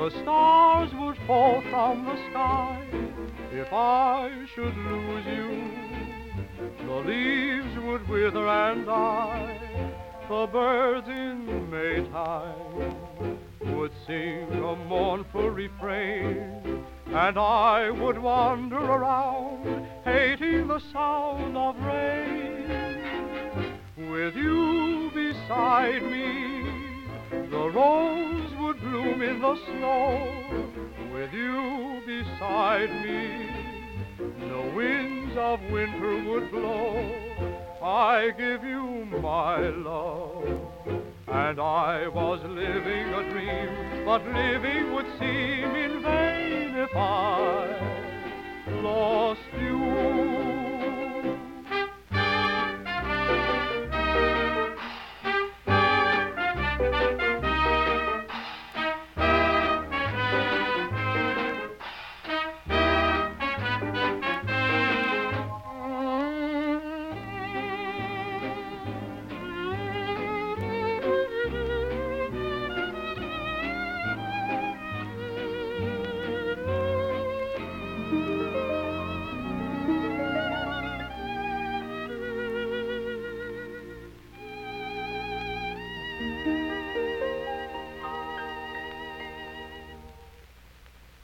The stars would fall from the sky if I should lose you. The leaves would wither and die. The birds in Maytime would sing a mournful refrain, and I would wander around, hating the sound of rain. With you beside me, the rose would bloom in the snow. With you beside me, no winds of winter would blow. I give you my love, and I was living a dream, but living would seem in vain if I lost you.